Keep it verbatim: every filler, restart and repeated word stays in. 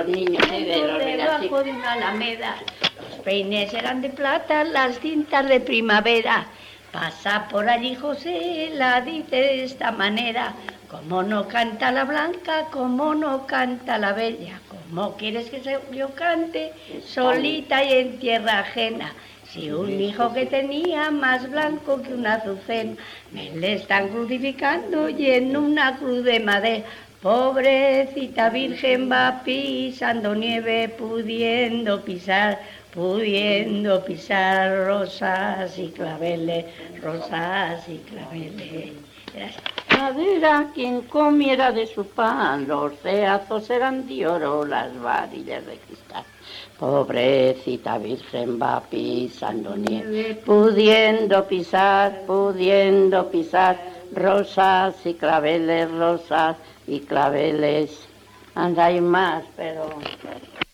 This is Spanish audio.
los niños y de los debajo villancicos. de una alameda. Los peines eran de plata, las cintas de primavera. Pasa por allí José, la dice de esta manera: como no canta la blanca, como no canta la bella, ¿cómo quieres que yo cante solita y en tierra ajena? Si un hijo que tenía más blanco que una azucena, me le están crucificando y en una cruz de madera. Pobrecita Virgen va pisando nieve, pudiendo pisar, pudiendo pisar rosas y claveles, rosas y claveles. Madera quien comiera de su pan, los ceazos eran de oro, las varillas de cristal. Pobrecita Virgen va pisando nieve, pudiendo pisar, pudiendo pisar rosas y claveles, rosas y claveles. Anda, hay más, pero...